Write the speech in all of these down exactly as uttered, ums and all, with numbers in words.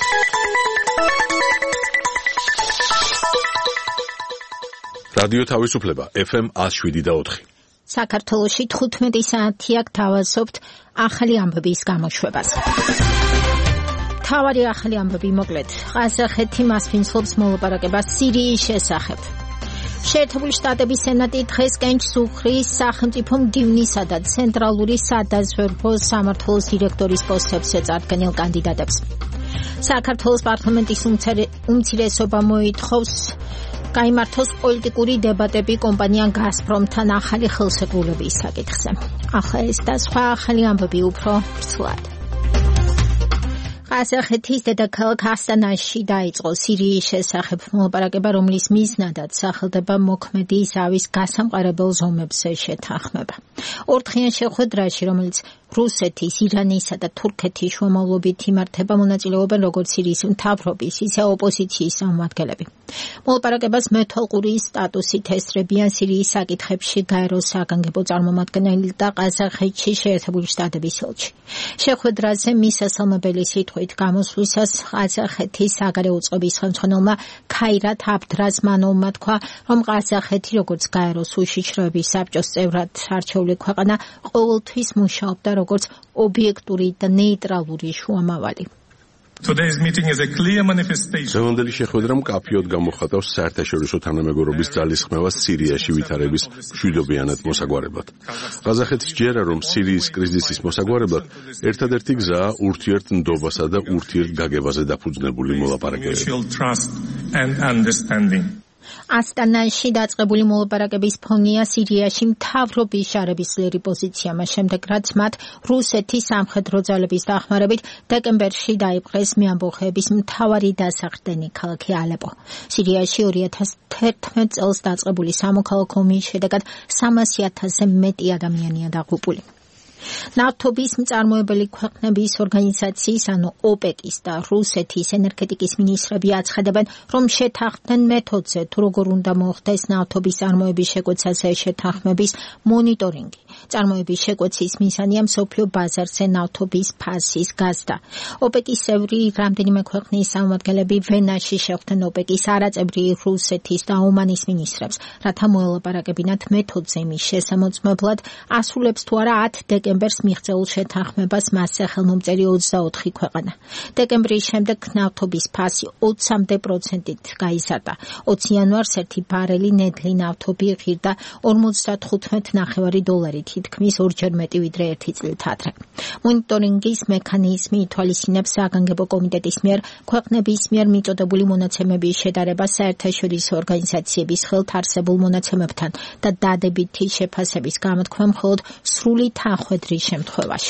რადიო თავისუფლება ეფ ემ one oh seven და four. საქართველოში თხუთმეტი საათია გთავაზობთ ახალი ამბების გამოშვებას. თავარი ახალი ამბები მოკლედ. ყაზახეთი მასპინძლობს მოლაპარაკებას სირიის შესახებ. შეერთებული შტატების სენატი დღეს კენჭს უხრის სახელმწიფო მდივნისა და ცენტრალური სადაზვერვო სამმართველოს დირექტორის პოსტებზე წარდგენილ კანდიდატებს. საქართველოს პარლამენტის უმცირესობა მოითხოვს გაიმართოს პოლიტიკური დებატები კომპანია გაზპრომთან ახალი ხელშეკრულების საკითხზე. ახლა ეს და სხვა ახალი ამბები უფრო ცვლად. ყაზახეთის დედაქალაქ ასტანაში დაიწყო სირიის შესახებ მოლაპარაკება, რომლის მიზნადაც სახელდება მოქმედი ზავის გასამყარებელ ზომებზე შეთანხმება. ორდღიან შეხვედრაში, რომელიც რუსეთის, ირანისა და თურქეთის შუამავლობით იმართება, მონაწილეობენ როგორც სირიის მთავრობის, ისე ოპოზიციის წარმომადგენლები. მოლაპარაკებას მეთვალყური სტატუსით ესწრებიან სირიის საკითხებში გაეროს საგანგებო წარმომადგენელი და ყაზახეთში შეერთებული შტატების ელჩი. შეხვედრაზე მისასალმებელი სიტყვით გამოსვლისას ყაზახეთის საგარეო წყობის ხელმძღვანელმა ქაირათ აბდრაზმანოვმა თქვა, რომ ყაზახეთი როგორც გაეროს უშიშროების საბჭოს წევრად არჩეული ქვეყანა ყოველთვის მუშაობდა როგორც ობიექტური და ნეიტრალური შუამავალი. Today's meeting is a clear manifestation. დღევანდელი შეხვედრა მკაფიოდ გამოხატავს საერთაშორისო თანამეგობრობის ძალისხმევას სირიაში ვითარების მშვიდობიანად მოსაგვარებლად. ყაზახეთის ჯერა, რომ სირიის კრიზისის მოსაგვარებლად ერთადერთი გზაა ურთიერთნდობასა და ურთიერთგაგებაზე დაფუძნებული მოლაპარაკებები. ასტანაში დაწყებული მოლაპარაკების ფონია სირიაში მთავრობის შარების ძლიერი პოზიცია, მას შემდეგ რაც მათ რუსეთის სამხედრო ძალების დახმარებით დეკემბერში დაიპყრეს მეამბოხეების მთავარი დასახდენი ქალაქი ალეპო. სირიაში ორი ათას თერთმეტ წელს დაწყებული სამოქალაქო ომის შედეგად სამასი ათასზე მეტი ადამიანია დაღუპული. ნავთობის მწარმოებელი ქვეყნების ორგანიზაციის, ანუ ოპეკის და რუსეთის ენერგეტიკის მინისტრები აცხადებენ, რომ შეთანხმდნენ მეთოდზე, თუ როგორ უნდა მოხდეს ნავთობის წარმოების შეკვეცაზე შეთანხმების მონიტორინგი. წარმოების შეკვეცის მიზანია მსოფლიო ბაზარზე ნავთობის ფასის გაზრდა. ოპეკის წევრი რამდენიმე ქვეყნის წარმომადგენლები ვენაში შეხვდნენ ოპეკის არაწევრი რუსეთის და ომანის მინისტრებს, რათა მოელაპარაკებინათ მეთოდზე იმის შესამოწმებლად, ასრულებს თუ არა ათი დეკემბერს მიღწეულ შეთანხმებას მასზე ხელმომწერი ოცდაოთხი ქვეყანა. დეკემბრის შემდეგ ნავთობის ფასი ოცამდე პროცენტით გაიზარდა. ოცი იანვარს ერთი ბარელი ნედლი ნავთობი ღირდა ორმოცდათხუთმეტ ნახევარი დოლარი, თითქმის ორჯერ მეტი ვიდრე ერთი წლით ადრე. მონიტორინგის მექანიზმი ითვალისწინებს საგანგებო კომიტეტის მიერ ქვეყნების მიერ მიწოდებული მონაცემების შედარებას საერთაშორისო ორგანიზაციების ხელთ არსებულ მონაცემებთან და დადებითი შეფასების გამოთქმა მხოლოდ სრული თანხმედრის შემთხვევაში.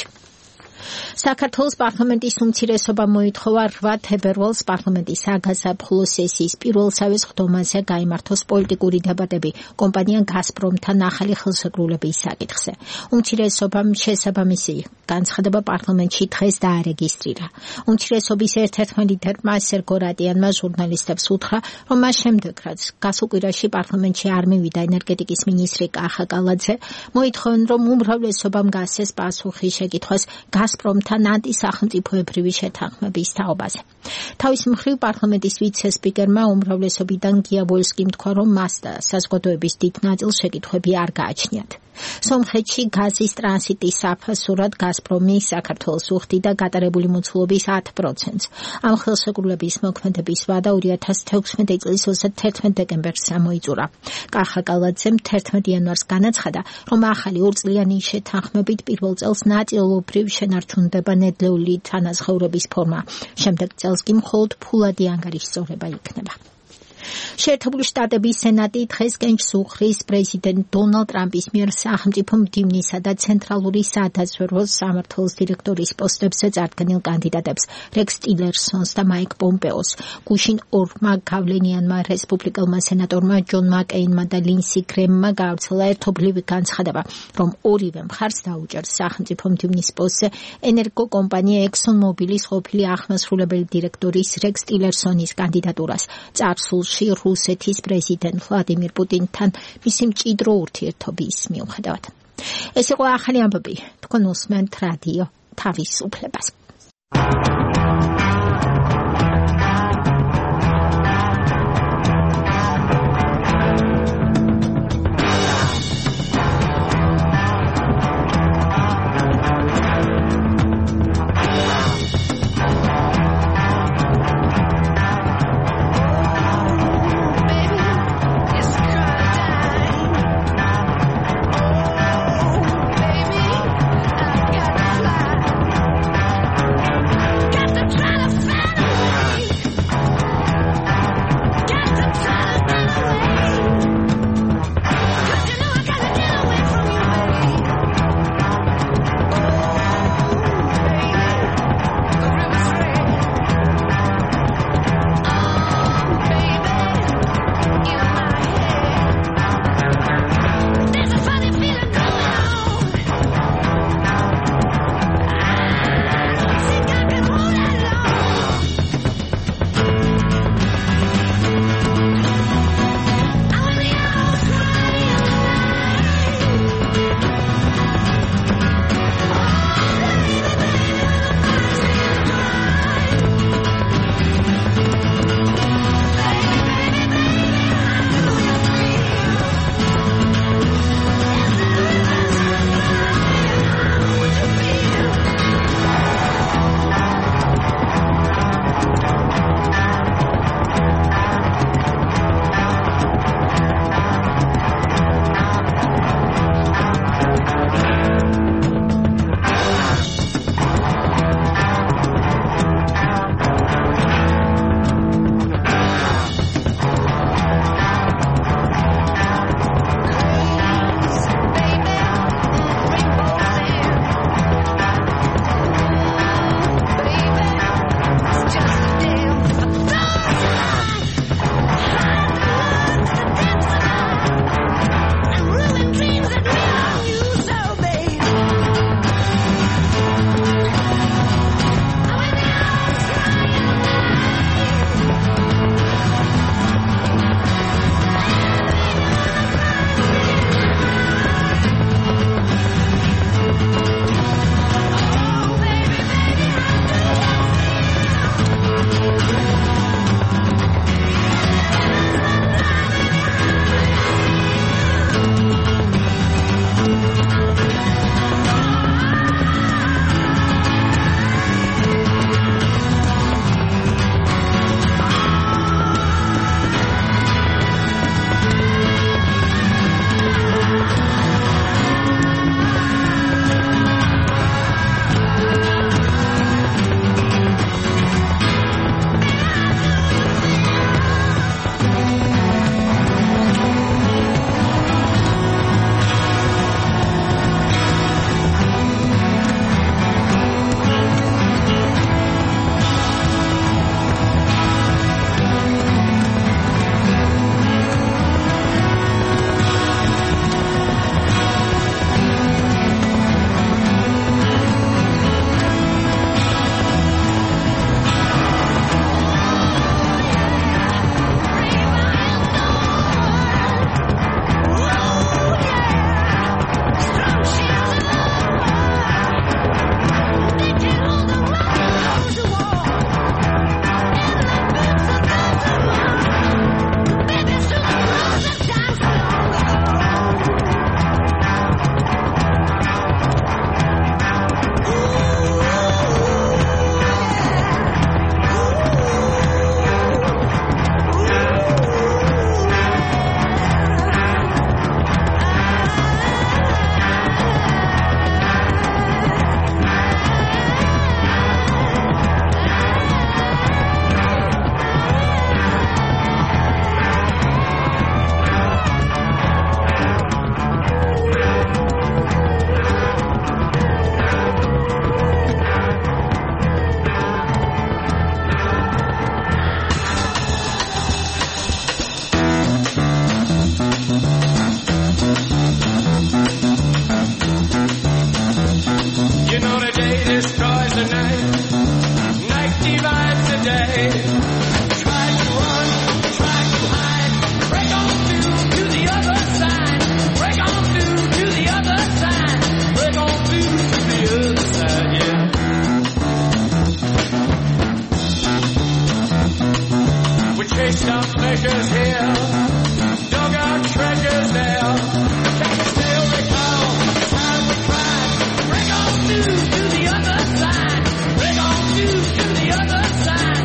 საქართველოს პარლამენტის უმცირესობა მოითხოვა რვა თებერვალს პარლამენტის საგაზაფხულო სესიის პირველსავე სხდომაზე გაიმართოს პოლიტიკური დებატები კომპანია გაზპრომთან ახალი ხელშეკრულების საკითხზე. უმცირესობამ შესაბამისი განცხადება პარლამენტში დღეს დაარეგისტრირა. უმცირესობის ერთ-ერთმა ლიდერმა სერგო რატიანმა ჟურნალისტებს უთხრა, რომ მას შემდეგ, რაც გასულ კვირაში პარლამენტში არ მივიდა ენერგეტიკის მინისტრი კახა კალაძე, მოითხოვენ, რომ უმრავლესობამ გასცეს პასუხი შეკითხვას გაზპრომთან ანტისახელმწიფოებრივი შეთანხმების თაობაზე. თავის მხრივ პარლამენტის ვიცე-სპიკერმა უმრავლესობიდან გია ვოლსკიმ თქვა, რომ მას და საზოგადოების დიდ ნაწილს შეკითხვები არ გააჩნიათ. სომხეთში გაზის ტრანზიტის საფასურად გაზპრომი საქართველოს უხდიდა გატარებული მოცულობის ათი პროცენტს. ამ ხელშეკრულების მოქმედების ვადა ორი ათას თექვსმეტი წლის ოცდათერთმეტ დეკემბერს მოიწურა. კახა კალაძემ თერთმეტ იანვარს განაცხადა, რომ ახალი ორწლიანი შეთანხმებით პირველ წელს ნაწილობრივ შენარჩუნდება ნედლეული თანაზღაურების ფორმა. შემდეგ წელს კი მხოლოდ ფულადი ანგარიშსწორება იქნება. შეერთებული შტატების სენატი დღეს კენჭს უხრის პრეზიდენტ დონალდ ტრამპის მიერ სახელმწიფო მდივნისა და ცენტრალური სადაზვერვო სამმართველოს დირექტორის პოსტებზე წარდგენილ კანდიდატებს რექს ტილერსონს და მაიკ პომპეოს. გუშინ ორმა გავლენიანმა რესპუბლიკელმა სენატორმა ჯონ მაკეინმა და ლინსი გრემმა გაავრცელა ერთობლივი განცხადება, რომ ორივე მხარს დაუჭერს სახელმწიფო მდივნის პოსტზე ენერგოკომპანია ექსონ მობილის ყოფილი აღმასრულებელი დირექტორის რექს ტილერსონის კანდიდატურას. წარსულში რუსეთის პრეზიდენტ ვლადიმირ პუტინთან მისი მჭიდრო ურთიერთობის მიუხედავად. ეს იყო ახალი ამბები. თქვენ უსმენთ რადიო თავისუფლებას. Waste of pleasures here, dug our treasures there. Can you still recall the time we cried? Bring on to, to the other side. Bring on to, to the other side.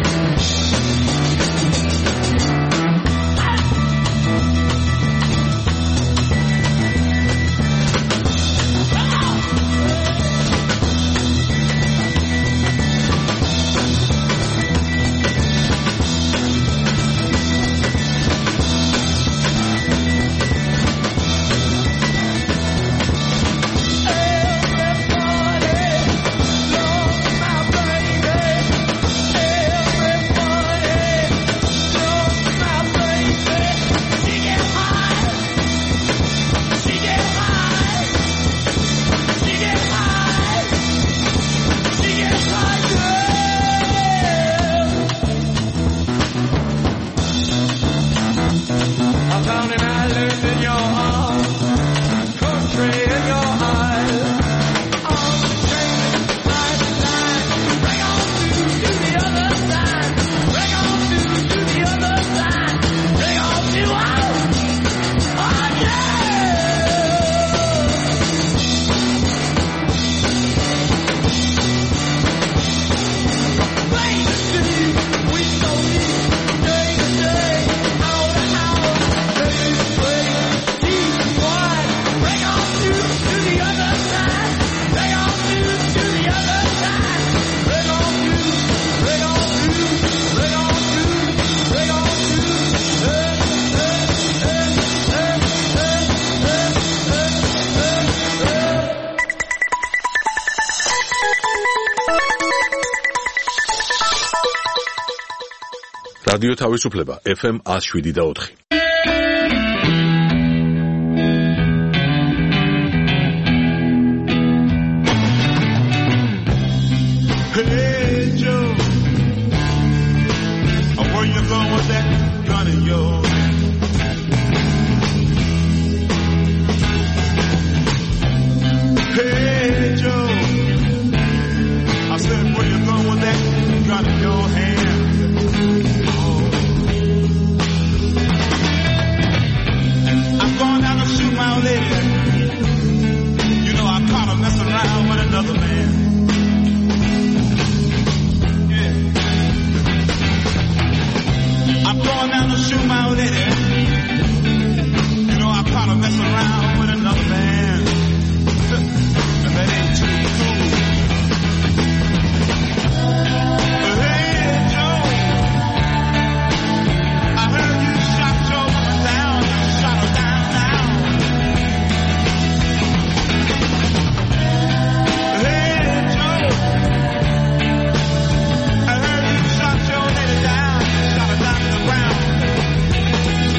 რადიო თავისუფლება ეფ ემ one oh seven და four. Hey Joe, where you going with that gun of yours? Hey Joe, I said where you going with that gun in your hand? I'm going down to shoot my old lady. You know I caught her messing around with another man. Yeah. I'm going down to shoot my old lady. You know I caught her messing around with another man. And that ain't too cool. Hey Joe, I heard you shot your woman down. You shot her down now. Hey Joe, I heard you shot your lady down. You shot her down to the ground.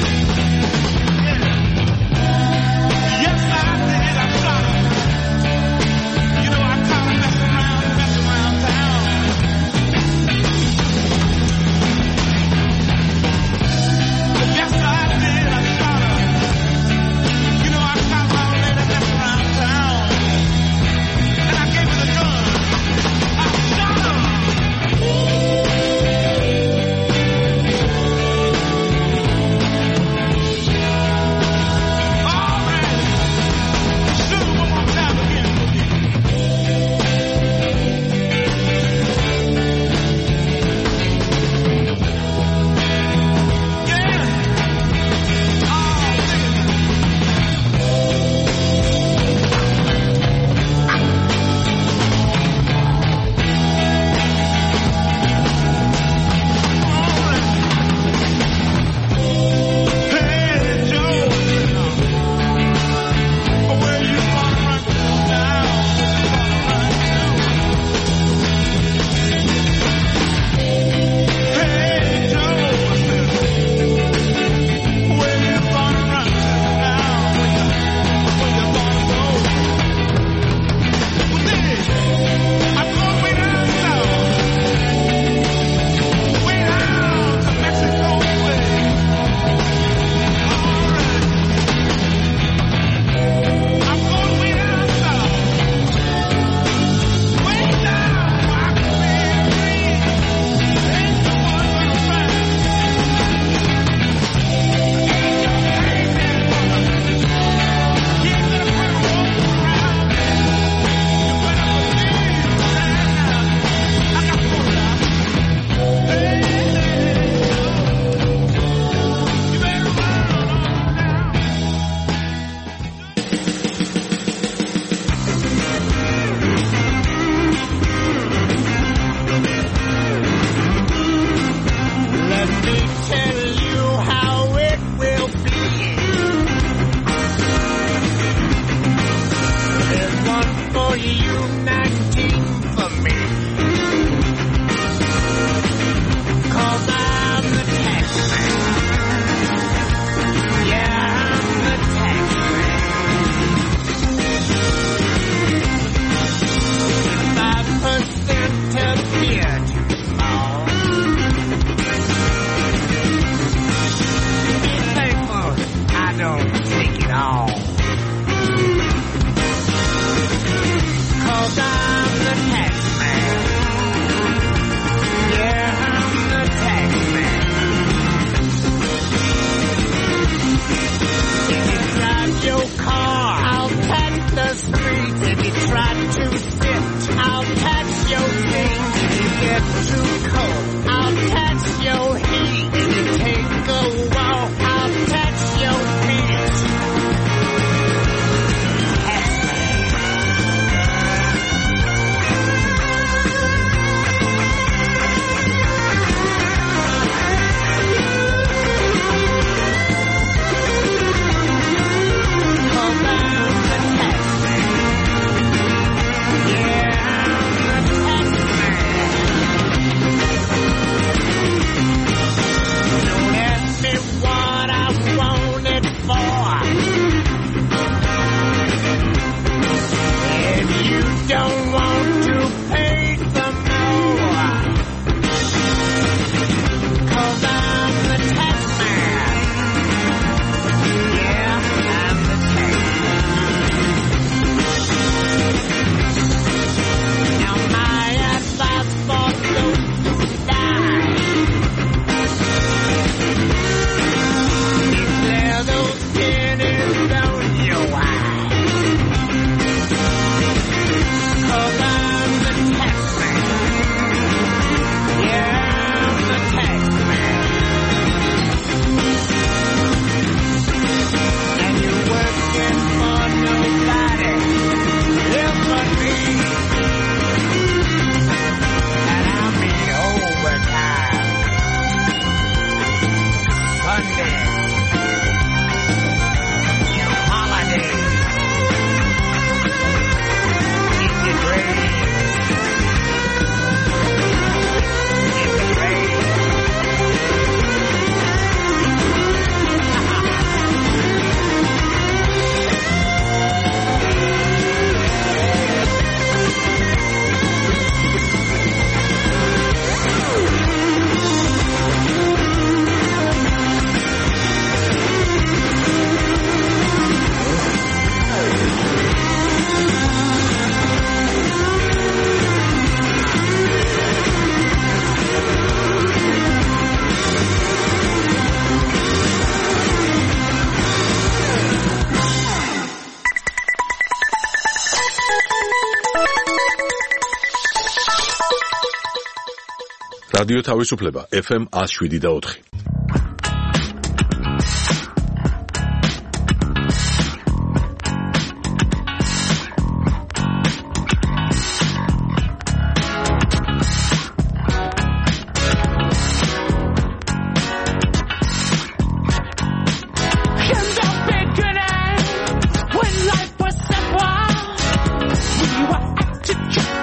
რადიო თავისუფლება ეფ ემ one oh seven და four.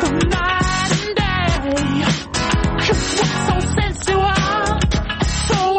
So sensual, so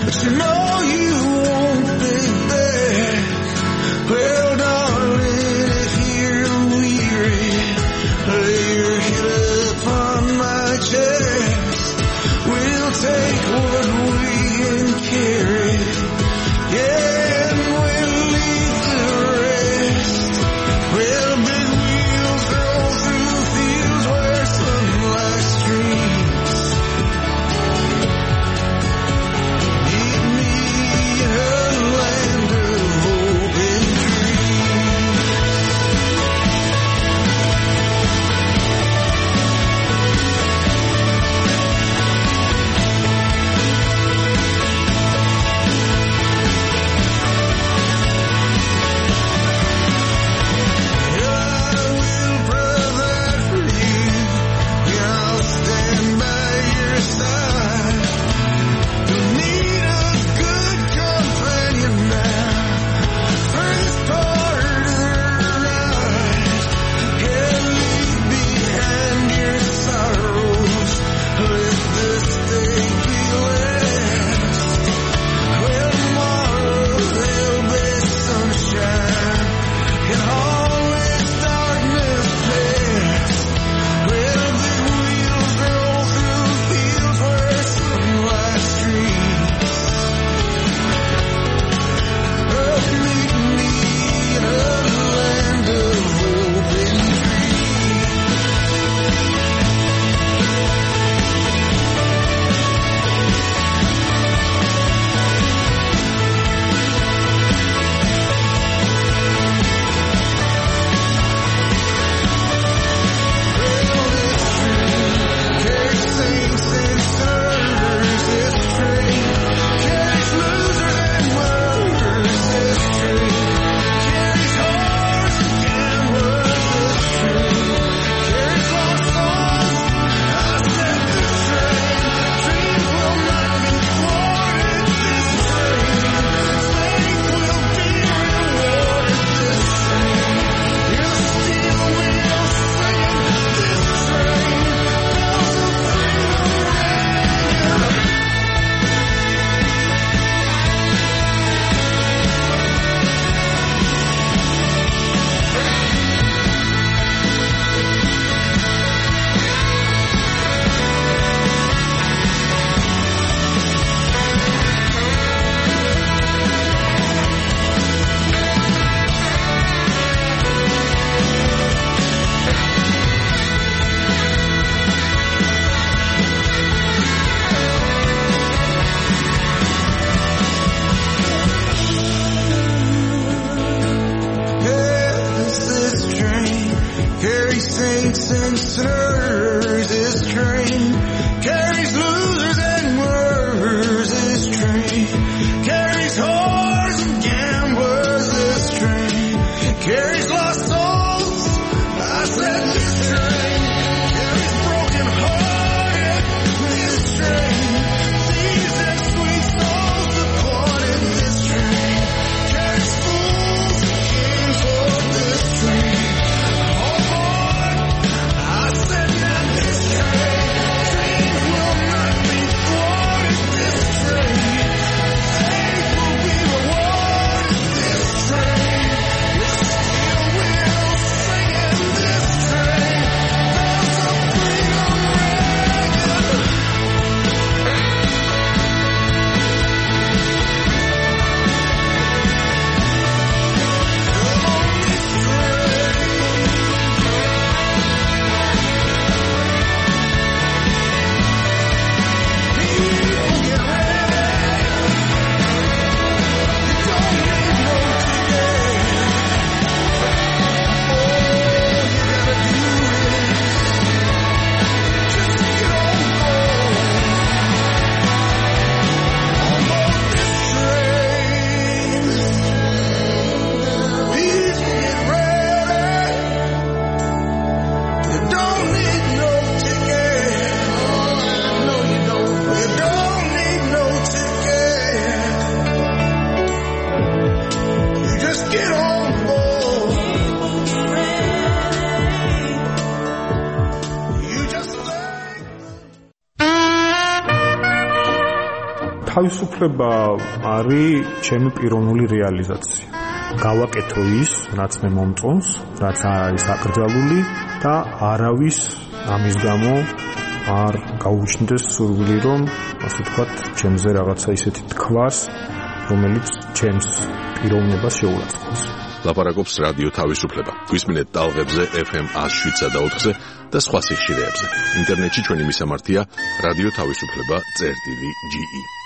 but you know you won't, baby. Well, darling, if you're weary, lay your head upon my chest. We'll take what we can carry, yeah, and we'll leave the rest. Well, big wheels roll through fields where sunlight streams. Meet me თავისუფლება არის ჩემი პიროვნული რეალიზაცია. გავაკეთო ის, რაც მე მომწონს, რაც არ არის აკრძალული და არავის ამის გამო არ გაუჩნდეს სურვილი, რომ ასე ვთქვათ, ჩემზე რაღაცა ისეთი თქვას, რომელიც ჩემს პიროვნებას შეურაცხყოფს. ლაპარაკობს რადიო თავისუფლება. გვისმინეთ ტალღებზე ეფ ემ one oh seven point four და სხვა სიხშირეებზე. ინტერნეტში ჩვენი მისამართია რადიო თავისუფლება წერტილი ჯი ი.